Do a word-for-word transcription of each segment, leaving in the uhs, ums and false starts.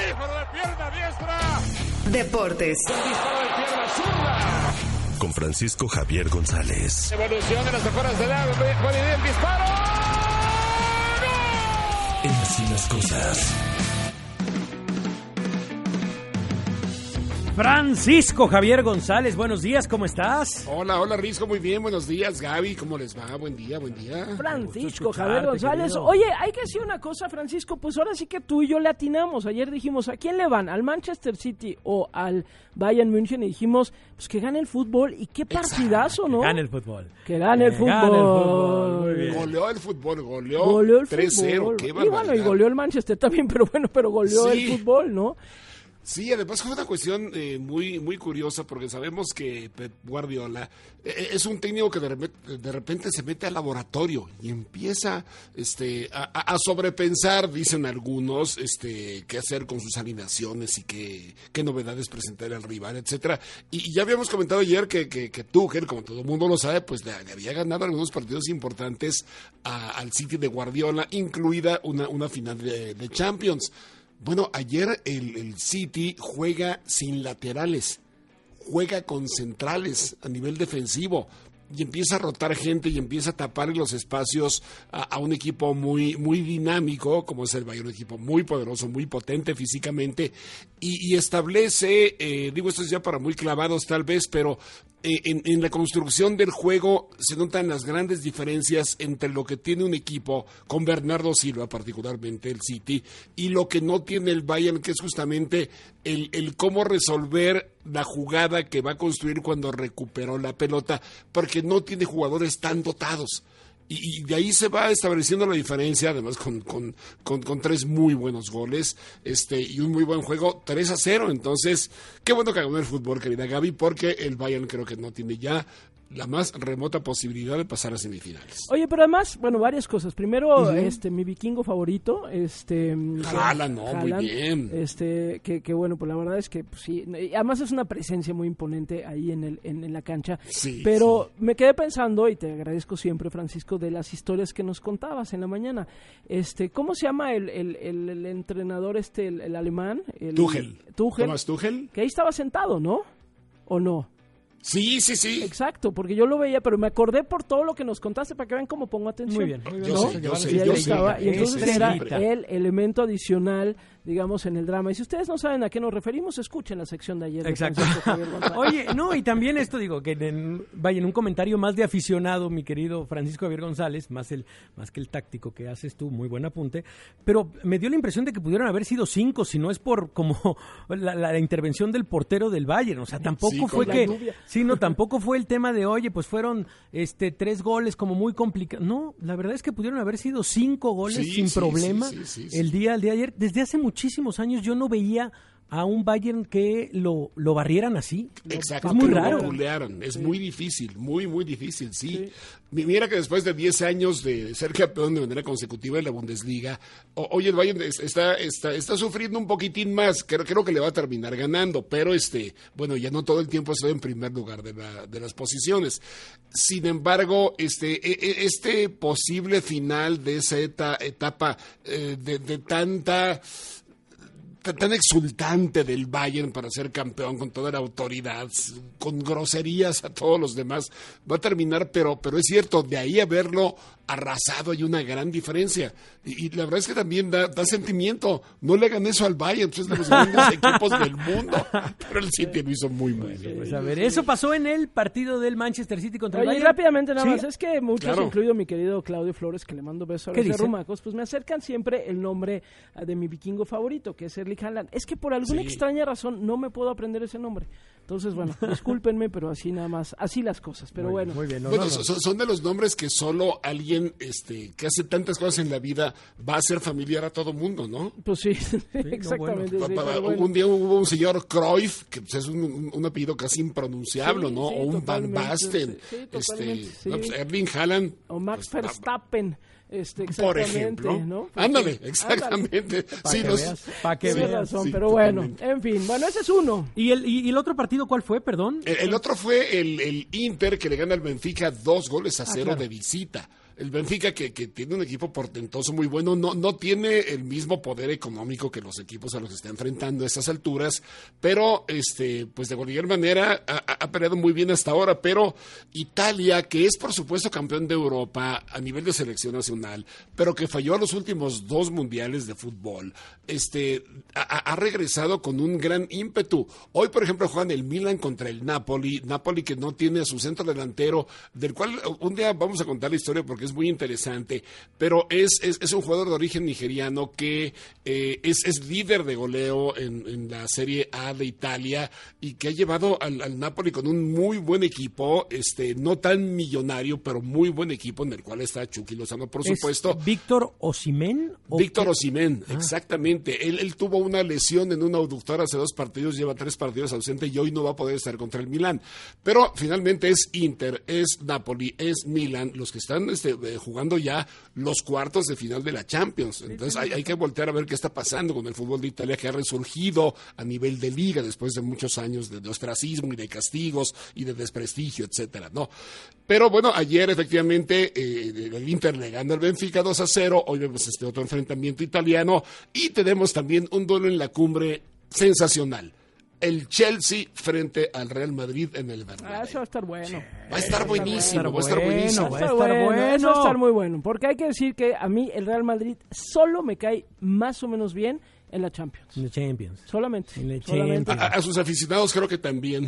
Disparo de pierna diestra. Deportes. Disparo de pierna zurda. Con Francisco Javier González. Evolución de las afueras del área. Puede ir el disparo. En Así las Cosas. Francisco Javier González, buenos días, ¿cómo estás? Hola, hola Risco, muy bien, buenos días, Gaby, ¿cómo les va? Buen día, buen día. Francisco Javier González, querido. Oye, hay que decir una cosa, Francisco, pues ahora sí que tú y yo le atinamos. Ayer dijimos, ¿a quién le van? ¿Al Manchester City o al Bayern München? Y dijimos, pues que gane el fútbol, y qué partidazo, Exacto, ¿no? Que gane el fútbol. Que gane el que fútbol. Gane el fútbol. Muy bien. Goleó el fútbol, goleó, goleó el tres cero, qué fútbol. Y bueno, y goleó el Manchester también, pero bueno, pero goleó Sí. el fútbol, ¿no? Sí, además fue una cuestión eh, muy muy curiosa porque sabemos que Pep Guardiola eh, es un técnico que de repente, de repente se mete al laboratorio y empieza este, a, a sobrepensar, dicen algunos, este, qué hacer con sus alineaciones y qué, qué novedades presentar al rival, etcétera. Y, y ya habíamos comentado ayer que, que, que Tuchel, como todo el mundo lo sabe, pues le, le había ganado algunos partidos importantes a, al City de Guardiola, incluida una, una final de, de Champions. Bueno, ayer el, el City juega sin laterales, juega con centrales a nivel defensivo y empieza a rotar gente y empieza a tapar los espacios a, a un equipo muy muy dinámico, como es el Bayern, un equipo muy poderoso, muy potente físicamente, y, y establece, eh, digo, esto es ya para muy clavados tal vez, pero eh, en, en la construcción del juego se notan las grandes diferencias entre lo que tiene un equipo, con Bernardo Silva particularmente el City, y lo que no tiene el Bayern, que es justamente el, el cómo resolver la jugada que va a construir cuando recuperó la pelota, porque no tiene jugadores tan dotados. Y, y de ahí se va estableciendo la diferencia, además con, con, con, con tres muy buenos goles este y un muy buen juego, tres a cero. Entonces, qué bueno que ganó el fútbol, querida Gaby, porque el Bayern creo que no tiene ya la más remota posibilidad de pasar a semifinales. Oye, pero además, bueno, varias cosas. Primero, uh-huh. este, mi vikingo favorito, este... Haaland, no, Haaland, muy bien. Este, que, que bueno, pues la verdad es que, pues, sí, además es una presencia muy imponente ahí en el en, en la cancha. Sí, pero sí. me quedé pensando, y te agradezco siempre, Francisco, de las historias que nos contabas en la mañana. Este, ¿cómo se llama el, el, el, el entrenador este, el, el alemán? El, Tuchel. Tuchel. ¿Thomas Tuchel? Que ahí estaba sentado, ¿no? ¿O no? Sí, sí, sí. Exacto, porque yo lo veía, pero me acordé por todo lo que nos contaste para que vean cómo pongo atención. Muy bien, muy bien. Yo ¿no? sé, yo sé, y yo ahí sé. estaba, y entonces Ese era siempre. el elemento adicional, digamos, en el drama. Y si ustedes no saben a qué nos referimos, escuchen la sección de ayer. De Exacto. Javier González. Oye, no, y también esto digo, que en, vaya, en un comentario más de aficionado, mi querido Francisco Javier González, más el más que el táctico que haces tú, muy buen apunte, pero me dio la impresión de que pudieron haber sido cinco, si no es por como la, la, la intervención del portero del Bayern, o sea, tampoco Sí, fue con que, la lluvia. sí, no, tampoco fue el tema de, oye, pues fueron este tres goles como muy complicados, no, la verdad es que pudieron haber sido cinco goles Sí, sin sí, problema sí, sí, sí, sí. el día, el día de ayer, desde hace muchísimos años yo no veía a un Bayern que lo, lo barrieran así. Exacto, es muy que lo raro. golearon. Es Sí. muy difícil, muy, muy difícil, sí. Sí. Mira que después de diez años de ser campeón de manera consecutiva en la Bundesliga, o, oye, el Bayern está, está, está sufriendo un poquitín más. Creo, creo que le va a terminar ganando, pero este, bueno, ya no todo el tiempo estoy en primer lugar de, la, de las posiciones. Sin embargo, este, este posible final de esa eta, etapa eh, de, de tanta... tan exultante del Bayern para ser campeón, con toda la autoridad, con groserías a todos los demás, va a terminar, pero, pero es cierto, de ahí a verlo arrasado hay una gran diferencia. Y, y la verdad es que también da, da sentimiento. No le hagan eso al Bayern, pues es de los grandes equipos del mundo, pero el City lo hizo muy mal. Pues a ver, eso pasó en el partido del Manchester City contra el Oye, Bayern. rápidamente nada ¿Sí? más, es que muchos, Claro. incluido mi querido Claudio Flores, que le mando besos a ¿Qué los de dice? Rumacos, pues me acercan siempre el nombre uh, de mi vikingo favorito, que es Erling Haaland. Es que por alguna Sí. extraña razón no me puedo aprender ese nombre. Entonces, bueno, discúlpenme, pero así nada más, así las cosas. Pero Muy bueno. bien, muy bien. No, Bueno, no, no. son, son de los nombres que solo alguien este, que hace tantas cosas en la vida va a ser familiar a todo mundo, ¿no? Pues sí, no, exactamente. bueno. sí, Pa- pa- pero bueno. Un día hubo un señor Cruyff, que pues, es un, un- un apellido casi impronunciable, Sí, ¿no? sí, o un Van totalmente, Basten. sí, este, totalmente, sí. no, pues, Erling Haaland. O Max pues, Verstappen. Este, por exactamente, ejemplo. ¿no? Porque- Ándale, exactamente. Para Sí, que los- veas, para que Tienes veas. razón, Sí, pero bueno, totalmente. en fin, bueno, ese es uno. ¿Y el, y, y el otro partido cuál fue, perdón? El, el otro fue el, el Inter, que le gana al Benfica dos goles a cero claro. de visita. El Benfica, que, que tiene un equipo portentoso muy bueno, no, no tiene el mismo poder económico que los equipos a los que está enfrentando a estas alturas, pero este, pues de cualquier manera ha, ha peleado muy bien hasta ahora. Pero Italia, que es por supuesto campeón de Europa a nivel de selección nacional, pero que falló a los últimos dos mundiales de fútbol, este, ha, ha regresado con un gran ímpetu. Hoy, por ejemplo, juegan el Milan contra el Napoli, Napoli que no tiene a su centro delantero, del cual un día vamos a contar la historia porque es muy interesante, pero es, es, es un jugador de origen nigeriano que eh, es, es líder de goleo en, en la Serie A de Italia y que ha llevado al, al Napoli con un muy buen equipo, este, no tan millonario, pero muy buen equipo en el cual está Chucky Lozano, por supuesto. ¿Es Víctor Osimhen? Víctor Osimhen, ah. exactamente. Él, él tuvo una lesión en un aductor hace dos partidos, lleva tres partidos ausente y hoy no va a poder estar contra el Milán. Pero finalmente es Inter, es Napoli, es Milan, los que están este, jugando ya los cuartos de final de la Champions. Entonces hay, hay que voltear a ver qué está pasando con el fútbol de Italia, que ha resurgido a nivel de liga después de muchos años de, de ostracismo y de castigos y de desprestigio, etcétera, ¿no? Pero bueno, ayer efectivamente eh, el Inter le gana al Benfica dos a cero, hoy vemos este otro enfrentamiento italiano y tenemos también un duelo en la cumbre sensacional. El Chelsea frente al Real Madrid en el Bernabéu. Ah, eso va a estar bueno. Va a estar buenísimo, va a estar bueno, buenísimo. Va a estar bueno, eso va a estar muy bueno. Porque hay que decir que a mí el Real Madrid solo me cae más o menos bien en la Champions. En la Champions. Solamente. En la solamente. A, a sus aficionados creo que también.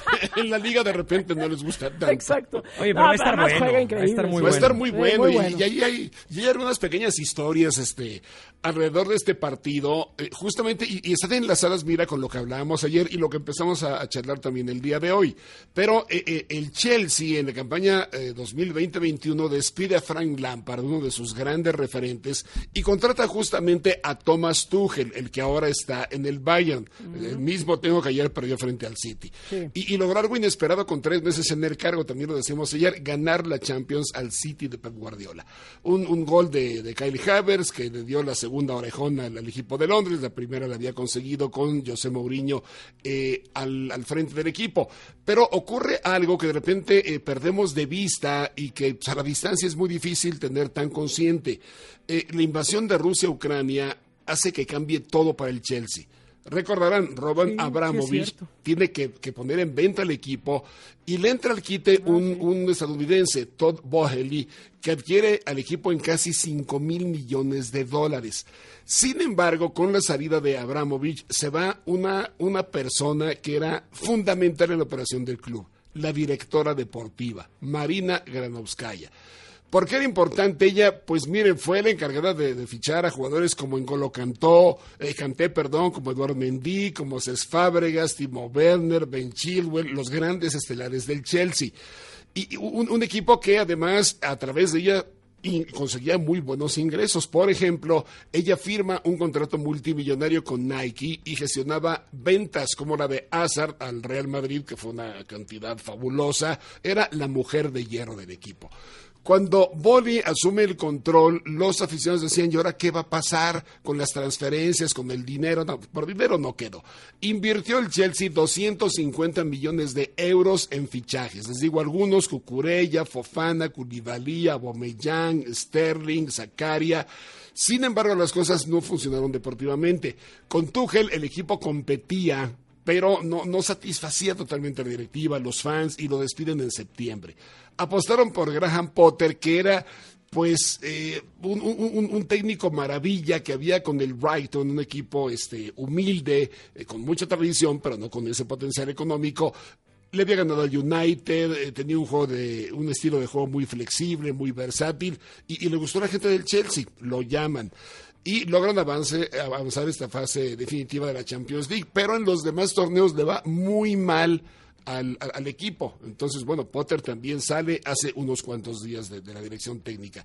En la liga de repente no les gusta tanto. Exacto. Oye, pero no, va a estar además bueno. juega Va a increíble. estar muy Va a estar muy Sí, bueno, muy y, bueno. y ahí hay, y hay algunas pequeñas historias este, alrededor de este partido, eh, justamente, y, y están enlazadas, mira, con lo que hablábamos ayer y lo que empezamos a, a charlar también el día de hoy. Pero eh, eh, el Chelsea en la campaña eh, dos mil veinte veintiuno despide a Frank Lampard, uno de sus grandes referentes, y contrata justamente a Thomas Tuchel, el que ahora está en el Bayern, uh-huh. el mismo tengo que ayer perdió frente al City. Sí. Y, y logró algo inesperado con tres meses en el cargo, también lo decíamos ayer, ganar la Champions al City de Pep Guardiola. Un, un gol de, de Kyle Havertz que le dio la segunda orejona al, al equipo de Londres, la primera la había conseguido con José Mourinho eh, al, al frente del equipo. Pero ocurre algo que de repente eh, perdemos de vista y que pues, a la distancia es muy difícil tener tan consciente. Eh, la invasión de Rusia a Ucrania hace que cambie todo para el Chelsea. Recordarán, Roman sí, Abramovich sí tiene que, que poner en venta el equipo y le entra al quite ah, un, sí. un estadounidense, Todd Boehly, que adquiere al equipo en casi cinco mil millones de dólares. Sin embargo, con la salida de Abramovich se va una, una persona que era fundamental en la operación del club, la directora deportiva, Marina Granovskaya. ¿Por qué era importante ella? Pues miren, fue la encargada de, de fichar a jugadores como N'Golo Kanté, eh, Kanté, perdón, como Eduardo Mendy, como Cesc Fábregas, Timo Werner, Ben Chilwell, los grandes estelares del Chelsea. Y un, un equipo que además, a través de ella, y conseguía muy buenos ingresos. Por ejemplo, ella firma un contrato multimillonario con Nike y gestionaba ventas como la de Hazard al Real Madrid, que fue una cantidad fabulosa. Era la mujer de hierro del equipo. Cuando Boehly asume el control, los aficionados decían, ¿y ahora qué va a pasar con las transferencias, con el dinero? No, por dinero no quedó. Invirtió el Chelsea doscientos cincuenta millones de euros en fichajes. Les digo algunos: Cucurella, Fofana, Koulibaly, Aubameyang, Sterling, Zakaria. Sin embargo, las cosas no funcionaron deportivamente. Con Tuchel el equipo competía, pero no, no satisfacía totalmente a la directiva, los fans, y lo despiden en septiembre. Apostaron por Graham Potter, que era pues eh, un, un, un técnico maravilla que había con el Brighton, un equipo este, humilde, eh, con mucha tradición, pero no con ese potencial económico. Le había ganado al United, eh, tenía un juego de un estilo de juego muy flexible, muy versátil, y, y le gustó a la gente del Chelsea, lo llaman. Y logran avance, avanzar esta fase definitiva de la Champions League, pero en los demás torneos le va muy mal Al, al, al equipo. Entonces, bueno, Potter también sale hace unos cuantos días de, de la dirección técnica.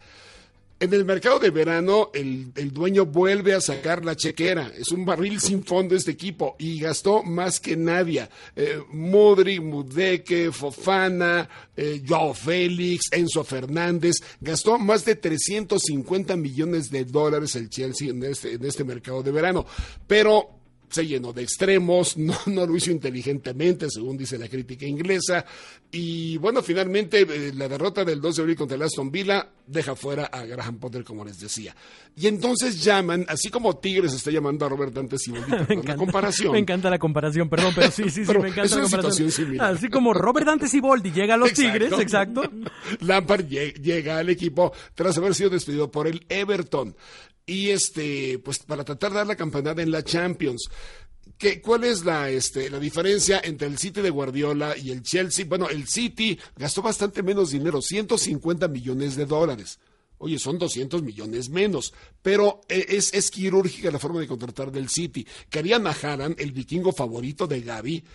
En el mercado de verano, el, el dueño vuelve a sacar la chequera. Es un barril sin fondo este equipo y gastó más que nadie. Eh, Modric, Mudeke, Fofana, eh, Joao Félix, Enzo Fernández. Gastó más de trescientos cincuenta millones de dólares el Chelsea en este, en este mercado de verano. Pero se llenó de extremos, no, no lo hizo inteligentemente, según dice la crítica inglesa, y bueno, finalmente eh, la derrota del dos de abril contra el Aston Villa deja fuera a Graham Potter, como les decía. Y entonces llaman, así como Tigres está llamando a Robert Dante Siboldi, perdón la comparación. Me encanta la comparación, perdón, pero sí, sí, sí, Pero me encanta es la una comparación. situación similar. Así como Robert Dante Siboldi llega a los Exacto. Tigres, exacto. Lampard lleg- llega al equipo tras haber sido despedido por el Everton. Y este, pues para tratar de dar la campanada en la Champions. ¿Qué, ¿Cuál es la, este, la diferencia entre el City de Guardiola y el Chelsea? Bueno, el City gastó bastante menos dinero, ciento cincuenta millones de dólares. Oye, son doscientos millones menos, pero es, es quirúrgica la forma de contratar del City. Querían a Haaland, el vikingo favorito de Gavi,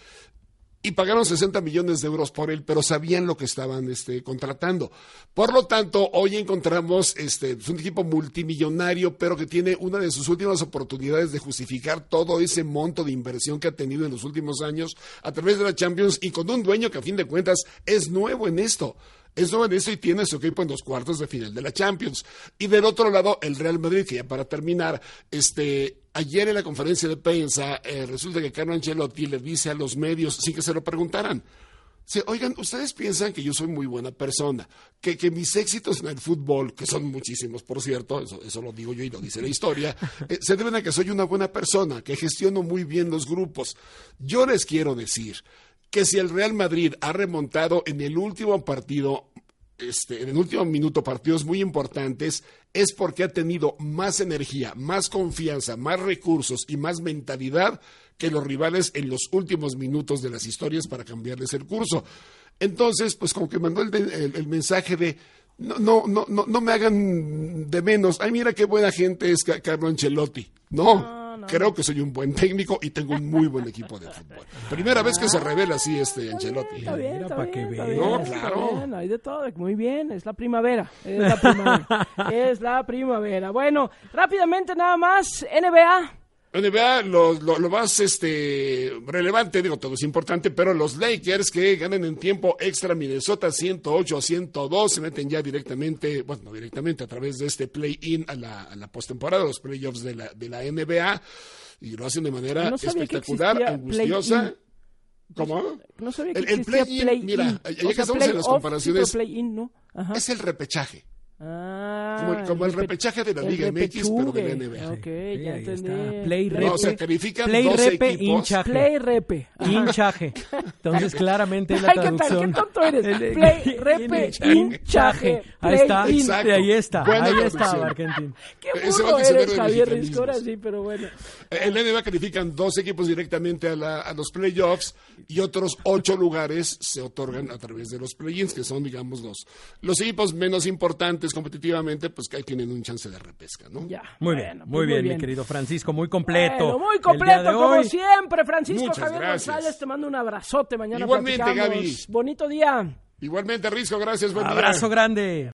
y pagaron sesenta millones de euros por él, pero sabían lo que estaban este, contratando. Por lo tanto, hoy encontramos este, un equipo multimillonario, pero que tiene una de sus últimas oportunidades de justificar todo ese monto de inversión que ha tenido en los últimos años a través de la Champions y con un dueño que a fin de cuentas es nuevo en esto. Es nuevo en esto y tiene su equipo en los cuartos de final de la Champions. Y del otro lado, el Real Madrid, que ya para terminar, este, ayer en la conferencia de prensa, eh, resulta que Carlo Ancelotti le dice a los medios, sin que se lo preguntaran, dice, oigan, ustedes piensan que yo soy muy buena persona, que, que mis éxitos en el fútbol, que son muchísimos, por cierto, eso, eso lo digo yo y lo dice la historia, eh, se deben a que soy una buena persona, que gestiono muy bien los grupos. Yo les quiero decir que si el Real Madrid ha remontado en el último partido, este, en el último minuto partidos muy importantes, es porque ha tenido más energía, más confianza, más recursos y más mentalidad que los rivales en los últimos minutos de las historias para cambiarles el curso. Entonces, pues como que mandó el, el, el mensaje de no, no, no, no, no me hagan de menos. Ay, mira qué buena gente es Carlo Ancelotti. No. no. Creo que soy un buen técnico y tengo un muy buen equipo de fútbol. Primera vez que se revela así este Ancelotti. Está bien, está Mira, bien, pa' que está veas. bien, No, está claro. bien, hay de todo, muy bien, es la primavera, es la primavera, es la primavera. Bueno, rápidamente nada más, N B A. N B A, lo, lo, lo más este, relevante, digo, todo es importante, pero los Lakers que ganan en tiempo extra Minnesota ciento ocho a ciento dos, se meten ya directamente, bueno, no directamente, a través de este play-in a la, a la postemporada, los playoffs de la, de la N B A, y lo hacen de manera No sabía espectacular, que angustiosa. play-in. ¿Cómo? No sabía que El, el existía play-in, play-in. mira, ya O que sea, estamos en las play-off, comparaciones, sí, pero play-in, ¿no? Ajá. es el repechaje. Ah, Como, como el repe- repechaje de la el Liga M X, pero de la repechugue. N B A. Ok, Sí, ya ahí entendí. está. Play No, o sea, repe, califican play doce repe, equipos. hinchaje. Play repe. Ajá. Hinchaje. Entonces, claramente es la Ay, ¿qué tal? traducción. ¿Qué tonto eres? El- Play, repe, hinchaje. Ahí está, Play-in. Exacto. ahí está, Buena ahí traducción. está, Argentina. Qué Ese va burro al diccionario eres, de Javier mexicanismos. Riscora, sí, pero bueno. En la N B A califican dos equipos directamente a, la, a los playoffs y otros ocho lugares se otorgan a través de los play-ins, que son, digamos, los, los equipos menos importantes competitivamente, pues que ahí tienen un chance de repesca, ¿no? Ya. Muy Bueno, bien, pues muy bien, mi querido Francisco, muy completo. Bueno, muy el completo, día de como hoy. siempre. Francisco Muchas Javier gracias. González, te mando un abrazote. Mañana Igualmente, platicamos. Gaby. Bonito día. Igualmente, Risco, gracias, buen día. Abrazo grande.